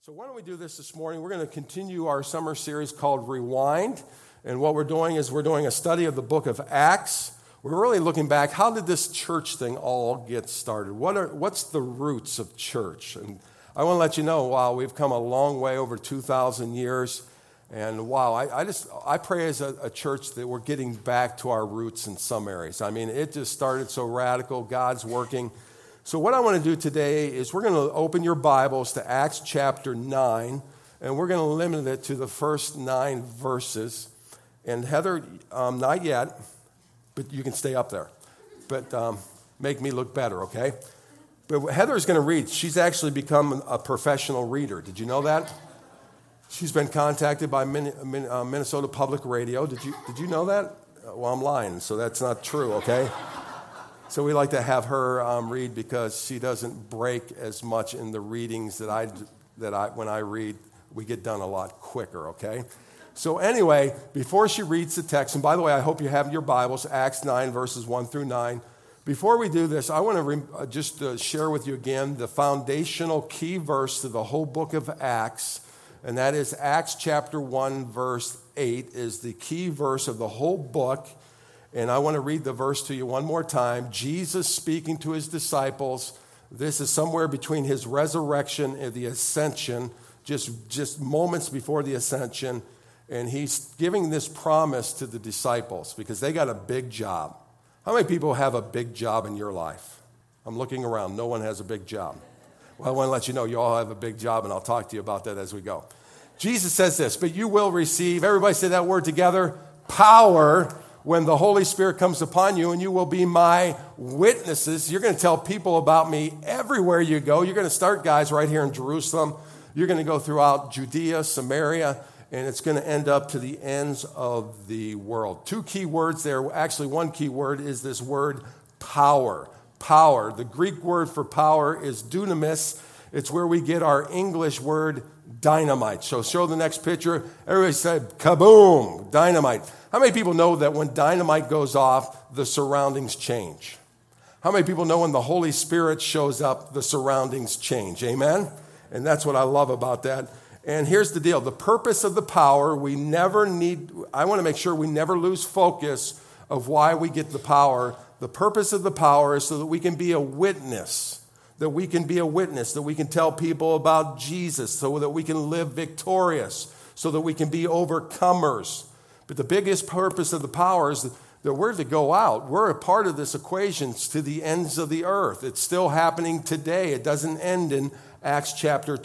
So why don't we do this morning? We're going to continue our summer series called Rewind. And what we're doing is we're doing a study of the book of Acts. We're really looking back. How did this church thing all get started? What's the roots of church? And I want to let you know, wow, we've come a long way over 2,000 years. And wow, I pray as a church that we're getting back to our roots in some areas. I mean, it just started so radical. God's working. So what I want to do today is we're going to open your Bibles to Acts chapter 9, and we're going to limit it to the first 9 verses. And Heather, not yet, but you can stay up there. But make me look better, okay? But Heather's going to read. She's actually become a professional reader. Did you know that? She's been contacted by Minnesota Public Radio. Did you know that? Well, I'm lying, so that's not true, okay? So we like to have her read because she doesn't break as much in the readings that I when I read, we get done a lot quicker, okay? So anyway, before she reads the text, and by the way, I hope you have your Bibles, Acts 9, verses 1 through 9. Before we do this, I want to just share with you again the foundational key verse to the whole book of Acts, and that is Acts chapter 1, verse 8 is the key verse of the whole book. And I want to read the verse to you one more time. Jesus speaking to his disciples. This is somewhere between his resurrection and the ascension, just moments before the ascension. And he's giving this promise to the disciples because they got a big job. How many people have a big job in your life? I'm looking around. No one has a big job. Well, I want to let you know you all have a big job, and I'll talk to you about that as we go. Jesus says this, but you will receive, everybody say that word together, power when the Holy Spirit comes upon you, and you will be my witnesses. You're going to tell people about me everywhere you go. You're going to start, guys, right here in Jerusalem. You're going to go throughout Judea, Samaria, and it's going to end up to the ends of the world. 2 key words there. Actually, 1 key word is this word power. Power. The Greek word for power is dunamis. It's where we get our English word dynamite. So show the next picture. Everybody said, kaboom, dynamite. How many people know that when dynamite goes off, the surroundings change? How many people know when the Holy Spirit shows up, the surroundings change? Amen? And that's what I love about that. And here's the deal. The purpose of the power, I want to make sure we never lose focus of why we get the power. The purpose of the power is so that we can be a witness. That we can tell people about Jesus, so that we can live victorious, so that we can be overcomers. But the biggest purpose of the power is that we're to go out. We're a part of this equation to the ends of the earth. It's still happening today. It doesn't end in Acts chapter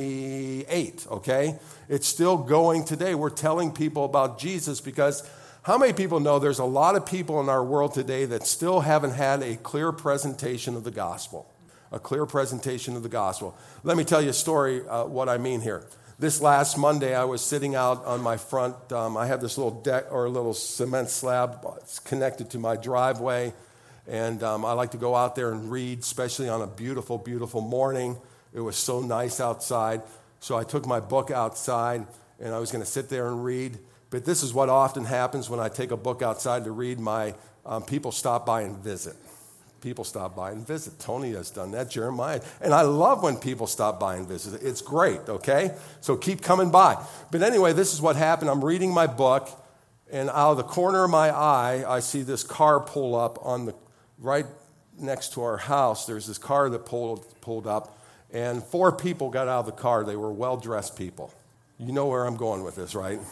28, okay? It's still going today. We're telling people about Jesus because how many people know there's a lot of people in our world today that still haven't had a clear presentation of the gospel? A clear presentation of the gospel. Let me tell you a story, what I mean here. This last Monday, I was sitting out on my front. I have this little deck or a little cement slab connected to my driveway. And I like to go out there and read, especially on a beautiful, beautiful morning. It was so nice outside. So I took my book outside, and I was going to sit there and read. But this is what often happens when I take a book outside to read. My people stop by and visit. People stop by and visit. Tony has done that, Jeremiah. And I love when people stop by and visit. It's great, okay? So keep coming by. But anyway, this is what happened. I'm reading my book, and out of the corner of my eye, I see this car pull up right next to our house. There's this car that pulled up, and 4 people got out of the car. They were well-dressed people. You know where I'm going with this, right?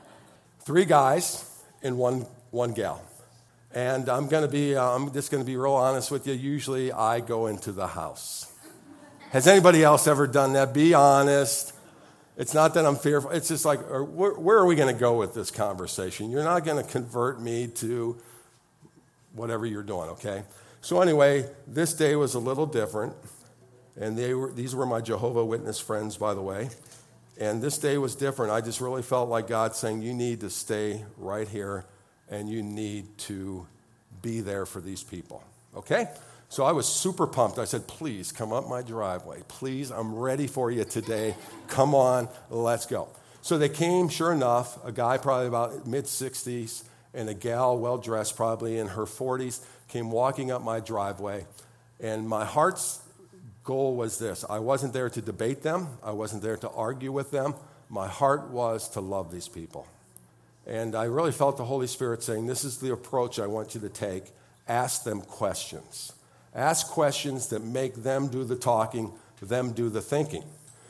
3 guys and one gal. And I'm just going to be real honest with you. Usually I go into the house. Has anybody else ever done that? Be honest. It's not that I'm fearful. It's just like, where are we going to go with this conversation? You're not going to convert me to whatever you're doing, okay? So anyway, this day was a little different. And these were my Jehovah's Witness friends, by the way. And this day was different. I just really felt like God saying, you need to stay right here. And you need to be there for these people, okay? So I was super pumped. I said, please come up my driveway. Please, I'm ready for you today. Come on, let's go. So they came, sure enough, a guy probably about mid-60s and a gal well-dressed probably in her 40s came walking up my driveway. And my heart's goal was this. I wasn't there to debate them. I wasn't there to argue with them. My heart was to love these people. And I really felt the Holy Spirit saying, this is the approach I want you to take. Ask them questions. Ask questions that make them do the talking, them do the thinking.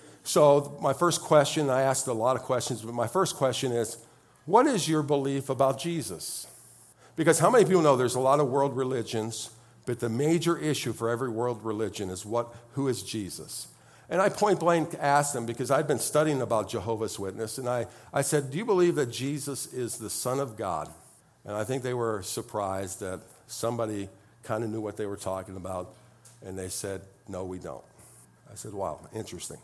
So my first question, I asked a lot of questions, but my first question is, what is your belief about Jesus? Because how many people know there's a lot of world religions, but the major issue for every world religion is who is Jesus? And I point blank asked them because I'd been studying about Jehovah's Witness, and I said, do you believe that Jesus is the Son of God? And I think they were surprised that somebody kind of knew what they were talking about, and they said, no, we don't. I said, wow, interesting.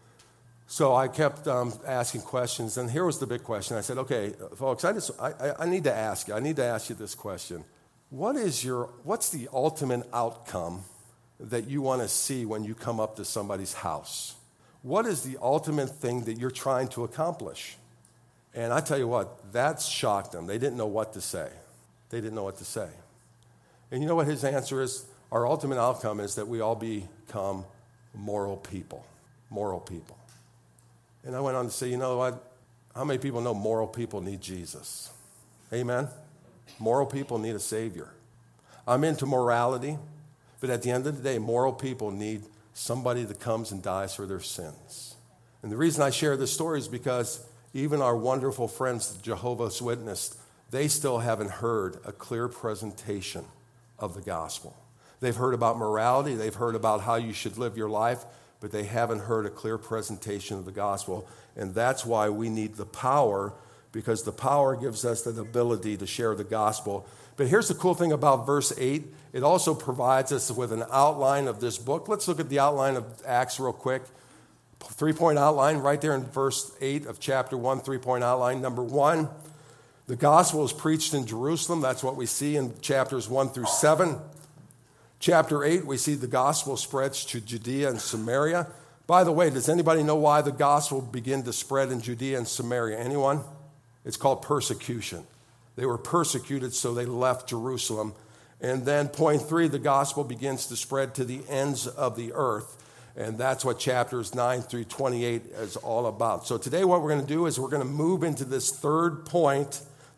So I kept asking questions, and here was the big question. I said, okay, folks, I need to ask you. I need to ask you this question. What's the ultimate outcome that you want to see when you come up to somebody's house? What is the ultimate thing that you're trying to accomplish? And I tell you what, that shocked them. They didn't know what to say. They didn't know what to say. And you know what his answer is? Our ultimate outcome is that we all become moral people. Moral people. And I went on to say, you know what? How many people know moral people need Jesus? Amen? Moral people need a Savior. I'm into morality, but at the end of the day, moral people need somebody that comes and dies for their sins. And the reason I share this story is because even our wonderful friends, the Jehovah's Witness, they still haven't heard a clear presentation of the gospel. They've heard about morality, they've heard about how you should live your life, but they haven't heard a clear presentation of the gospel. And that's why we need the power, because the power gives us the ability to share the gospel. But here's the cool thing about verse 8. It also provides us with an outline of this book. Let's look at the outline of Acts real quick. 3-point outline right there in verse 8 of chapter 1, 3-point outline. Number 1, the gospel is preached in Jerusalem. That's what we see in chapters 1 through 7. Chapter 8, we see the gospel spreads to Judea and Samaria. By the way, does anybody know why the gospel began to spread in Judea and Samaria? Anyone? It's called persecution. They were persecuted, so they left Jerusalem. And then point 3, the gospel begins to spread to the ends of the earth. And that's what chapters 9 through 28 is all about. So today what we're going to do is we're going to move into this third point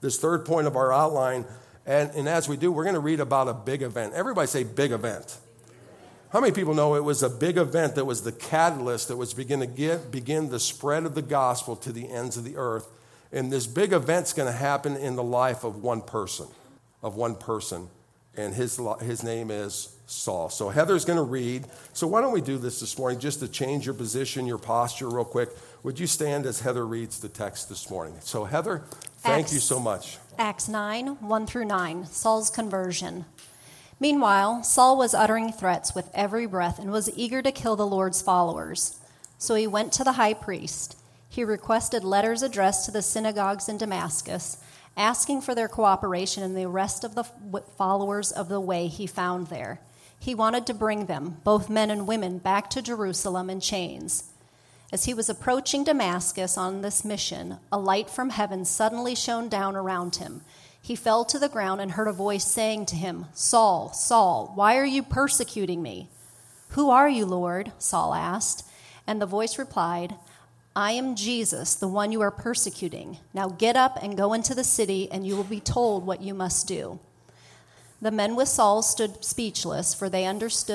of our outline. And as we do, we're going to read about a big event. Everybody say big event. How many people know it was a big event that was the catalyst that was begin the spread of the gospel to the ends of the earth? And this big event's going to happen in the life of one person. And his name is Saul. So Heather's going to read. So why don't we do this morning just to change your position, your posture real quick. Would you stand as Heather reads the text this morning? So Heather, thank you so much. Acts 9, 1 through 9, Saul's conversion. Meanwhile, Saul was uttering threats with every breath and was eager to kill the Lord's followers. So he went to the high priest. He requested letters addressed to the synagogues in Damascus, asking for their cooperation in the arrest of the followers of the way he found there. He wanted to bring them, both men and women, back to Jerusalem in chains. As he was approaching Damascus on this mission, a light from heaven suddenly shone down around him. He fell to the ground and heard a voice saying to him, "Saul, Saul, why are you persecuting me?" "Who are you, Lord?" Saul asked. And the voice replied, "I am Jesus, the one you are persecuting. Now get up and go into the city, and you will be told what you must do." The men with Saul stood speechless, for they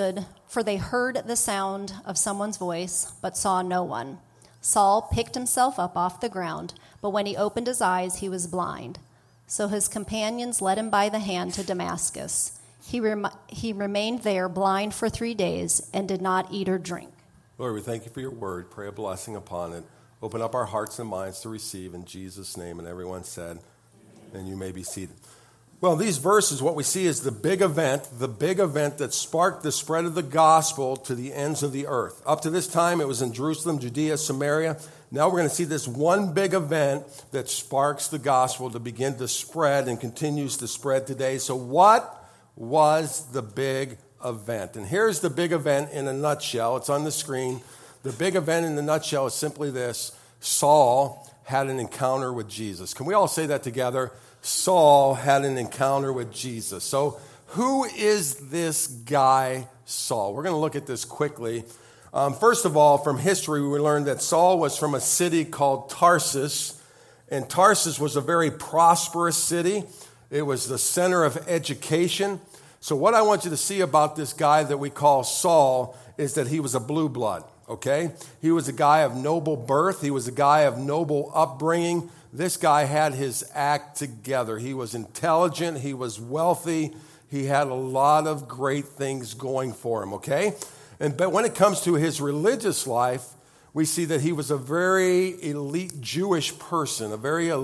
heard the sound of someone's voice, but saw no one. Saul picked himself up off the ground, but when he opened his eyes, he was blind. So his companions led him by the hand to Damascus. He remained there blind for 3 days and did not eat or drink. Lord, we thank you for your word. Pray a blessing upon it. Open up our hearts and minds to receive in Jesus' name. And everyone said, and you may be seated. Well, these verses, what we see is the big event that sparked the spread of the gospel to the ends of the earth. Up to this time, it was in Jerusalem, Judea, Samaria. Now we're going to see this one big event that sparks the gospel to begin to spread and continues to spread today. So what was the big event? And here's the big event in a nutshell. It's on the screen. The big event in a nutshell is simply this: Saul had an encounter with Jesus. Can we all say that together? Saul had an encounter with Jesus. So Who is this guy Saul? We're going to look at this quickly. First of all, from history, we learned that Saul was from a city called Tarsus, and Tarsus was a very prosperous city. It was the center of education. So what I want you to see about this guy that we call Saul is that he was a blue blood, okay? He was a guy of noble birth. He was a guy of noble upbringing. This guy had his act together. He was intelligent. He was wealthy. He had a lot of great things going for him, okay? But when it comes to his religious life, we see that he was a very elite Jewish person,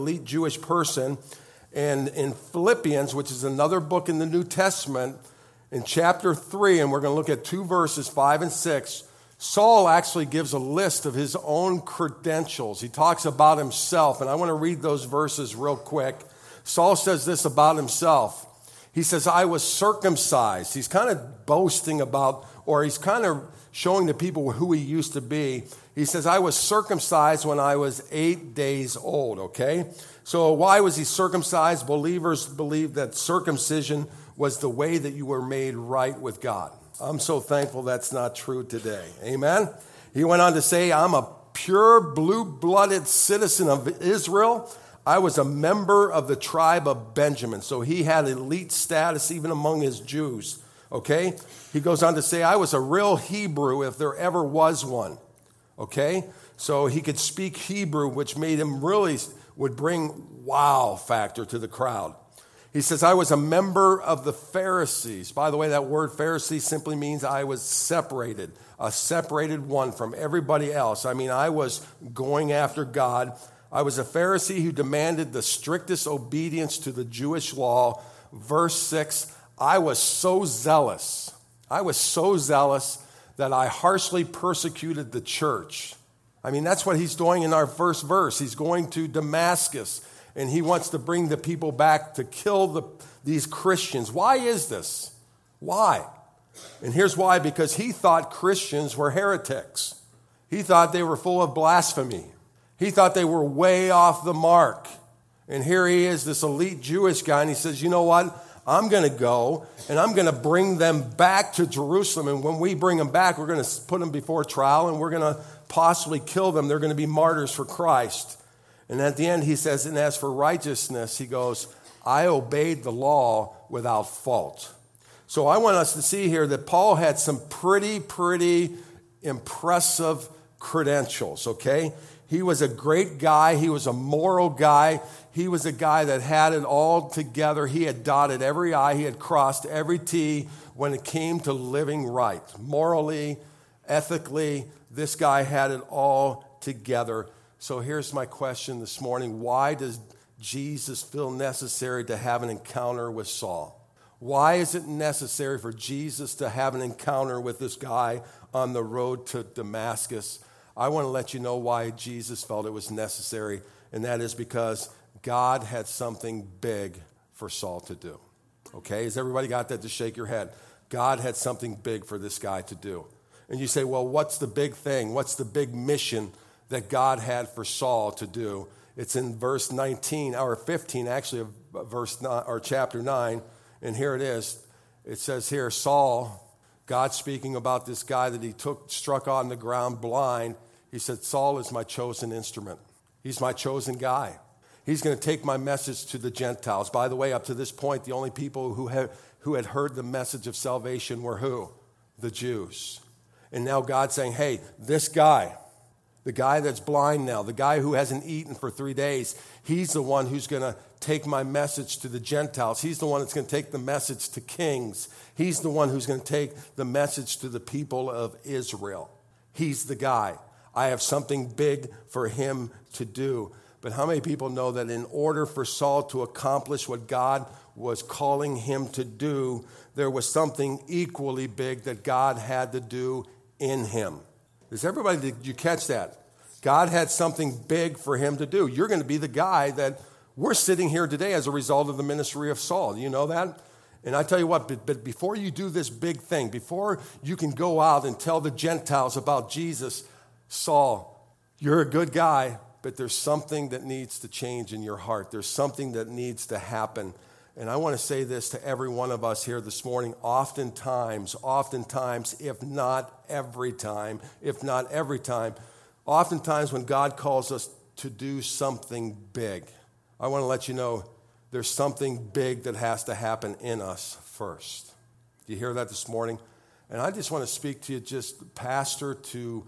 And in Philippians, which is another book in the New Testament, in chapter 3, and we're going to look at 2 verses, 5 and 6, Saul actually gives a list of his own credentials. He talks about himself, and I want to read those verses real quick. Saul says this about himself. He says, I was circumcised. He's kind of boasting about, or he's kind of showing the people who he used to be. He says, I was circumcised when I was 8 days old, okay? So why was he circumcised? Believers believe that circumcision was the way that you were made right with God. I'm so thankful that's not true today. Amen? He went on to say, I'm a pure blue-blooded citizen of Israel. I was a member of the tribe of Benjamin. So he had elite status even among his Jews. Okay? He goes on to say, I was a real Hebrew if there ever was one. Okay? So he could speak Hebrew, which made him really, would bring wow factor to the crowd. He says, I was a member of the Pharisees. By the way, that word Pharisee simply means I was separated, a separated one from everybody else. I mean, I was going after God. I was a Pharisee who demanded the strictest obedience to the Jewish law. Verse 6, I was so zealous that I harshly persecuted the church. I mean, that's what he's doing in our first verse. He's going to Damascus, and he wants to bring the people back to kill these Christians. Why is this? Why? And here's why, because he thought Christians were heretics. He thought they were full of blasphemy. He thought they were way off the mark. And here he is, this elite Jewish guy, and he says, you know what? I'm going to go, and I'm going to bring them back to Jerusalem. And when we bring them back, we're going to put them before trial, and we're going to possibly kill them. They're going to be martyrs for Christ. And at the end, he says, and as for righteousness, he goes, I obeyed the law without fault. So I want us to see here that Paul had some pretty impressive credentials, okay? He was a great guy. He was a moral guy. He was a guy that had it all together. He had dotted every I. He had crossed every T when it came to living right. Morally, ethically, this guy had it all together. So here's my question this morning. Why does Jesus feel necessary to have an encounter with Saul? Why is it necessary for Jesus to have an encounter with this guy on the road to Damascus? I want to let you know why Jesus felt it was necessary, and that is because God had something big for Saul to do. Okay, has everybody got that? To shake your head. God had something big for this guy to do. And you say, well, what's the big thing? What's the big mission that God had for Saul to do? It's in verse 19, or 15, actually, of verse 9, or chapter 9, and here it is. It says here, Saul, God speaking about this guy that he struck on the ground blind. He said, Saul is my chosen instrument. He's my chosen guy. He's going to take my message to the Gentiles. By the way, up to this point, the only people who had heard the message of salvation were who? The Jews. And now God's saying, hey, this guy, the guy that's blind now, the guy who hasn't eaten for 3 days, he's the one who's going to take my message to the Gentiles. He's the one that's going to take the message to kings. He's the one who's going to take the message to the people of Israel. He's the guy. I have something big for him to do. But how many people know that in order for Saul to accomplish what God was calling him to do, there was something equally big that God had to do in him? Did you catch that? God had something big for him to do. You're going to be the guy that we're sitting here today as a result of the ministry of Saul. You know that? And I tell you what, but before you do this big thing, before you can go out and tell the Gentiles about Jesus, Saul, you're a good guy, but there's something that needs to change in your heart. There's something that needs to happen. And I want to say this to every one of us here this morning. Oftentimes, if not every time, oftentimes when God calls us to do something big, I want to let you know there's something big that has to happen in us first. Do you hear that this morning? And I just want to speak to you, just pastor to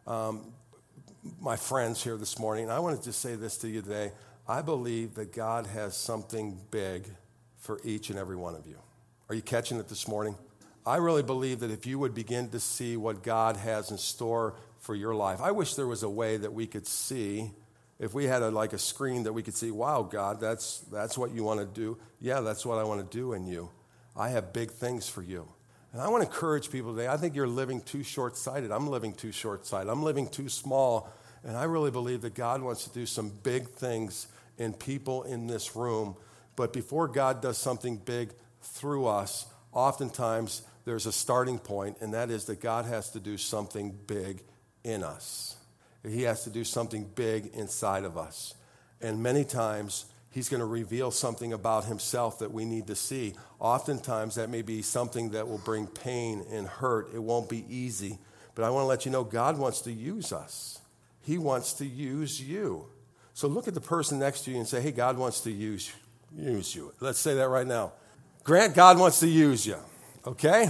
my friends here this morning. And I want to just say this to you today. I believe that God has something big for each and every one of you. Are you catching it this morning? I really believe that if you would begin to see what God has in store for your life, I wish there was a way that we could see, if we had a screen that we could see, wow, God, that's what you want to do. Yeah, that's what I want to do in you. I have big things for you. And I want to encourage people today. I think you're living too short-sighted. I'm living too short-sighted. I'm living too small. And I really believe that God wants to do some big things in people in this room. But before God does something big through us, oftentimes there's a starting point, and that is that God has to do something big in us. He has to do something big inside of us. And many times, He's going to reveal something about Himself that we need to see. Oftentimes, that may be something that will bring pain and hurt. It won't be easy. But I want to let you know, God wants to use us. He wants to use you. So look at the person next to you and say, hey, God wants to use you. Let's say that right now. Grant, God wants to use you. Okay?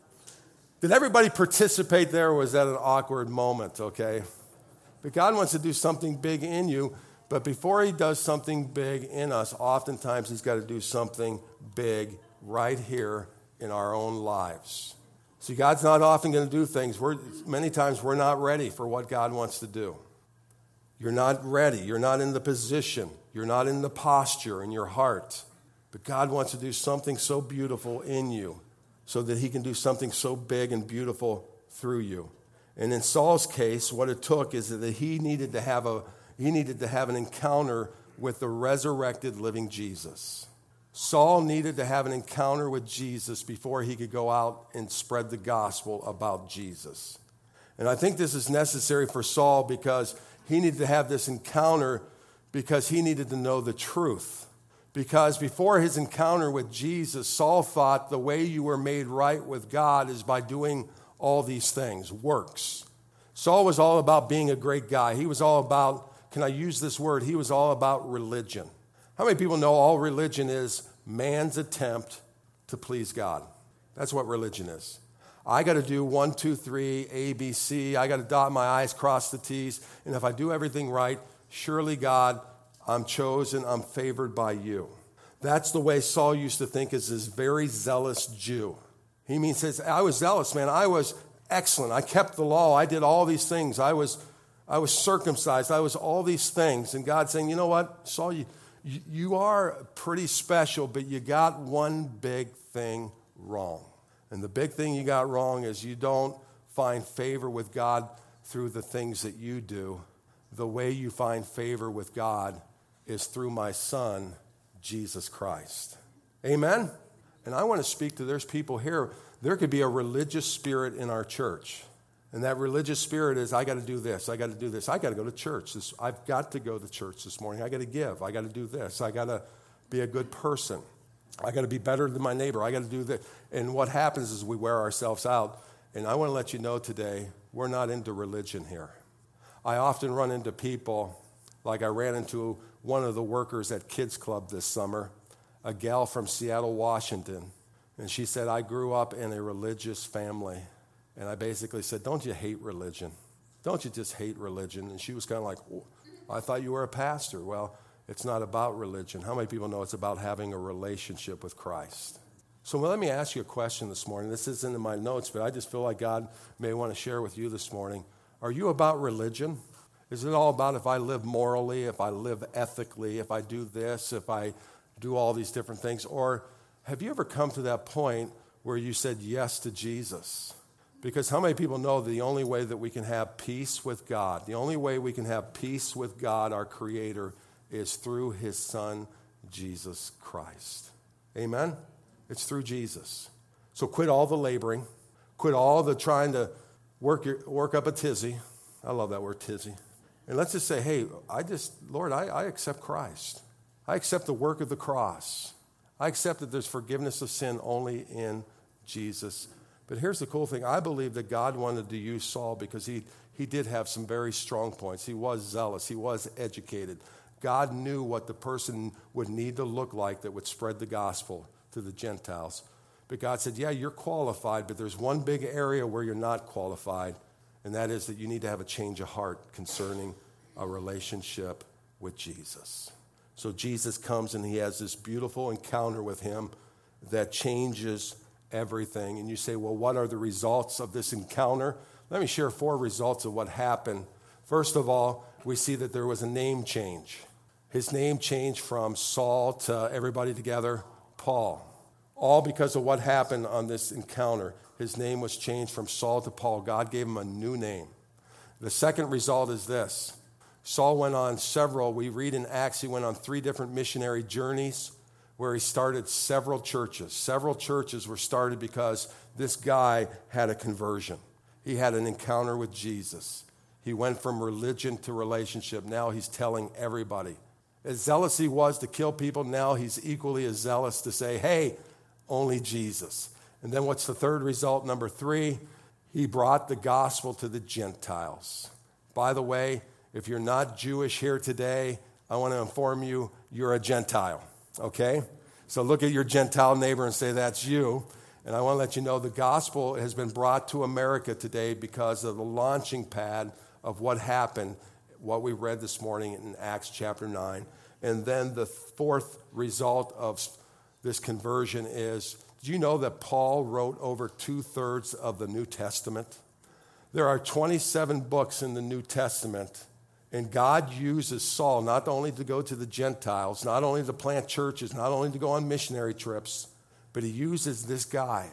Did everybody participate there, or was that an awkward moment? Okay? But God wants to do something big in you. But before He does something big in us, oftentimes He's got to do something big right here in our own lives. See, God's not often going to do things. Many times we're not ready for what God wants to do. You're not ready. You're not in the position. You're not in the posture in your heart. But God wants to do something so beautiful in you so that He can do something so big and beautiful through you. And in Saul's case, what it took is that he needed to have an encounter with the resurrected living Jesus. Saul needed to have an encounter with Jesus before he could go out and spread the gospel about Jesus. And I think this is necessary for Saul because he needed to have this encounter because he needed to know the truth. Because before his encounter with Jesus, Saul thought the way you were made right with God is by doing all these things, works. Saul was all about being a great guy. He was all about, can I use this word? He was all about religion. How many people know all religion is man's attempt to please God? That's what religion is. I got to do 1, 2, 3, A, B, C. I got to dot my I's, cross the T's. And if I do everything right, surely God, I'm chosen, I'm favored by you. That's the way Saul used to think as this very zealous Jew. He says, I was zealous, man. I was excellent. I kept the law. I did all these things. I was circumcised. I was all these things. And God's saying, you know what, Saul, you are pretty special, but you got one big thing wrong. And the big thing you got wrong is you don't find favor with God through the things that you do. The way you find favor with God is through my Son, Jesus Christ. Amen? And I want to speak to, there's people here, there could be a religious spirit in our church. And that religious spirit is, I got to do this, I got to do this, I got to go to church. I've got to go to church this morning. I got to give, I got to do this, I got to be a good person. I got to be better than my neighbor, I got to do this. And what happens is we wear ourselves out. And I want to let you know today, we're not into religion here. I often run into people, like I ran into one of the workers at Kids Club this summer, a gal from Seattle, Washington. And she said, I grew up in a religious family. And I basically said, don't you hate religion? Don't you just hate religion? And she was kind of like, oh, I thought you were a pastor. Well, it's not about religion. How many people know it's about having a relationship with Christ? So let me ask you a question this morning. This isn't in my notes, but I just feel like God may want to share with you this morning. Are you about religion? Is it all about if I live morally, if I live ethically, if I do this, if I do all these different things? Or have you ever come to that point where you said yes to Jesus? Because how many people know the only way that we can have peace with God, the only way we can have peace with God, our Creator, is through His Son, Jesus Christ. Amen? It's through Jesus. So quit all the laboring. Quit all the trying to work up a tizzy. I love that word, tizzy. And let's just say, hey, Lord, I accept Christ. I accept the work of the cross. I accept that there's forgiveness of sin only in Jesus. But here's the cool thing. I believe that God wanted to use Saul because he did have some very strong points. He was zealous. He was educated. God knew what the person would need to look like that would spread the gospel to the Gentiles. But God said, yeah, you're qualified, but there's one big area where you're not qualified, and that is that you need to have a change of heart concerning a relationship with Jesus. So Jesus comes and he has this beautiful encounter with him that changes everything. And you say, well, what are the results of this encounter? Let me share 4 results of what happened. First of all, we see that there was a name change. His name changed from Saul to everybody together, Paul. All because of what happened on this encounter. His name was changed from Saul to Paul. God gave him a new name. The second result is this. Saul went on we read in Acts, he went on 3 different missionary journeys where he started several churches. Several churches were started because this guy had a conversion. He had an encounter with Jesus. He went from religion to relationship. Now he's telling everybody. As zealous he was to kill people, now he's equally as zealous to say, hey, only Jesus. And then what's the third result? Number 3, he brought the gospel to the Gentiles. By the way, if you're not Jewish here today, I want to inform you, you're a Gentile, okay? So look at your Gentile neighbor and say, that's you. And I want to let you know the gospel has been brought to America today because of the launching pad of what happened, what we read this morning in Acts chapter 9. And then the fourth result of this conversion is, do you know that Paul wrote over 2/3 of the New Testament? There are 27 books in the New Testament, and God uses Saul not only to go to the Gentiles, not only to plant churches, not only to go on missionary trips, but he uses this guy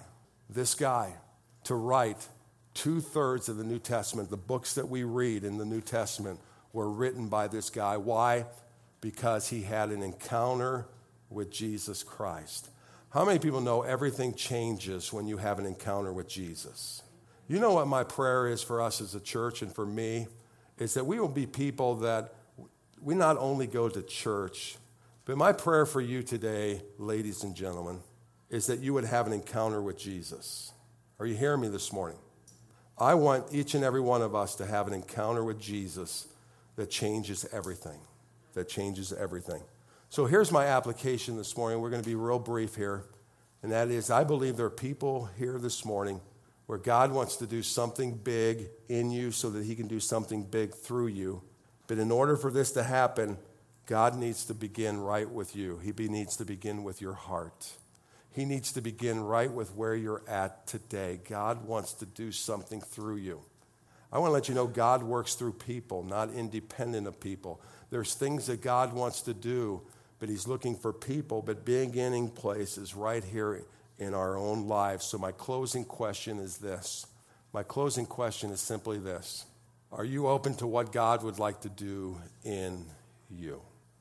to write 2/3 of the New Testament. The books that we read in the New Testament were written by this guy. Why? Because he had an encounter with Jesus Christ. How many people know everything changes when you have an encounter with Jesus? You know what my prayer is for us as a church and for me is that we will be people that we not only go to church, but my prayer for you today, ladies and gentlemen, is that you would have an encounter with Jesus. Are you hearing me this morning? I want each and every one of us to have an encounter with Jesus that changes everything. So here's my application this morning. We're going to be real brief here. And that is, I believe there are people here this morning where God wants to do something big in you so that he can do something big through you. But in order for this to happen, God needs to begin right with you. He needs to begin with your heart. He needs to begin right with where you're at today. God wants to do something through you. I want to let you know God works through people, not independent of people. There's things that God wants to do, but he's looking for people. But beginning place is right here in our own lives. So my closing question is this. My closing question is simply this. Are you open to what God would like to do in you?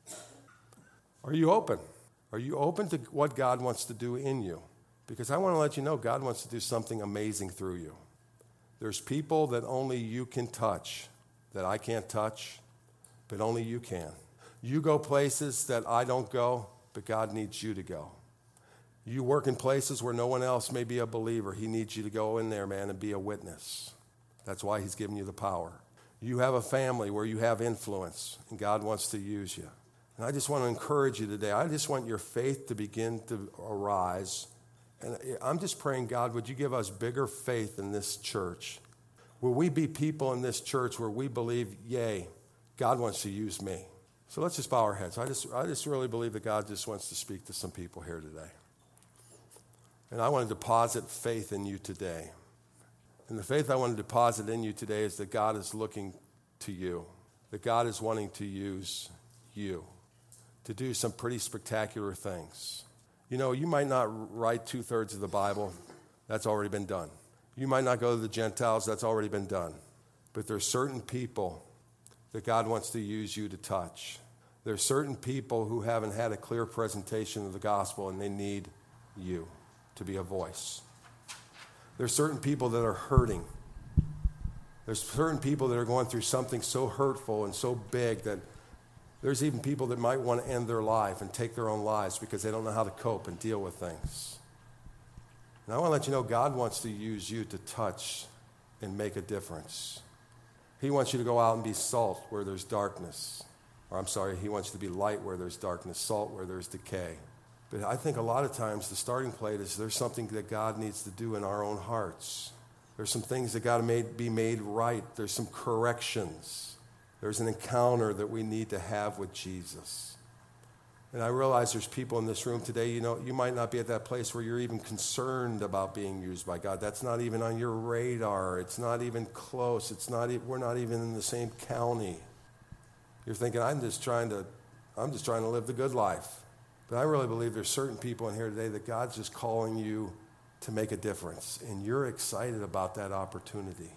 Are you open? Are you open to what God wants to do in you? Because I want to let you know God wants to do something amazing through you. There's people that only you can touch, that I can't touch, but only you can. You go places that I don't go, but God needs you to go. You work in places where no one else may be a believer. He needs you to go in there, man, and be a witness. That's why he's given you the power. You have a family where you have influence, and God wants to use you. And I just want to encourage you today. I just want your faith to begin to arise. And I'm just praying, God, would you give us bigger faith in this church? Will we be people in this church where we believe, yay, God wants to use me? So let's just bow our heads. I just really believe that God just wants to speak to some people here today. And I want to deposit faith in you today. And the faith I want to deposit in you today is that God is looking to you, that God is wanting to use you to do some pretty spectacular things. You know, you might not write 2/3 of the Bible. That's already been done. You might not go to the Gentiles. That's already been done. But there's certain people that God wants to use you to touch. There's certain people who haven't had a clear presentation of the gospel, and they need you to be a voice. There's certain people that are hurting. There's certain people that are going through something so hurtful and so big that There's even people that might want to end their life and take their own lives because they don't know how to cope and deal with things. And I want to let you know God wants to use you to touch and make a difference. He wants you to go out and be salt where there's darkness. Or he wants you to be light where there's darkness, salt where there's decay. But I think a lot of times the starting plate is there's something that God needs to do in our own hearts. There's some things that got to be made right. There's some corrections. There's an encounter that we need to have with Jesus. And I realize there's people in this room today, you might not be at that place where you're even concerned about being used by God. That's not even on your radar. It's not even close. We're not even in the same county. You're thinking, I'm just trying to live the good life. But I really believe there's certain people in here today that God's just calling you to make a difference. And you're excited about that opportunity.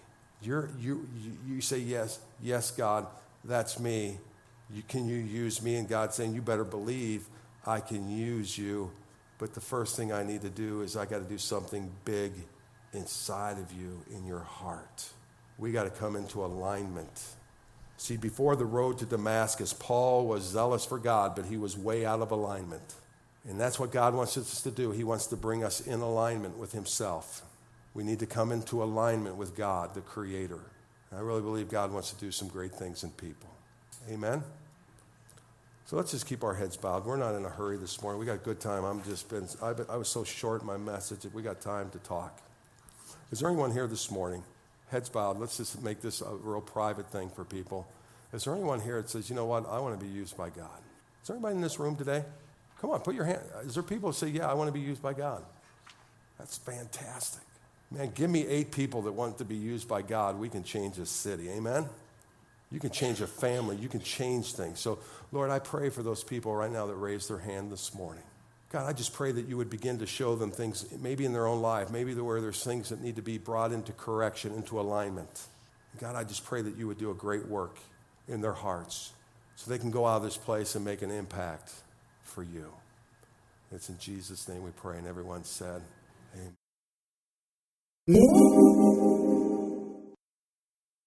You say, yes, God, that's me. Can you use me? And God's saying, you better believe I can use you. But the first thing I need to do is I got to do something big inside of you, in your heart. We got to come into alignment. See, before the road to Damascus, Paul was zealous for God, but he was way out of alignment. And that's what God wants us to do. He wants to bring us in alignment with himself. We need to come into alignment with God, the Creator. And I really believe God wants to do some great things in people. Amen? So let's just keep our heads bowed. We're not in a hurry this morning. We got a good time. I was so short in my message that we got time to talk. Is there anyone here this morning? Heads bowed. Let's just make this a real private thing for people. Is there anyone here that says, you know what, I want to be used by God? Is there anybody in this room today? Come on, put your hand. Is there people who say, yeah, I want to be used by God? That's fantastic. Man, give me 8 people that want to be used by God. We can change this city. Amen? You can change a family. You can change things. So, Lord, I pray for those people right now that raised their hand this morning. God, I just pray that you would begin to show them things, maybe in their own life, maybe where there's things that need to be brought into correction, into alignment. God, I just pray that you would do a great work in their hearts so they can go out of this place and make an impact for you. It's in Jesus' name we pray, and everyone said, amen.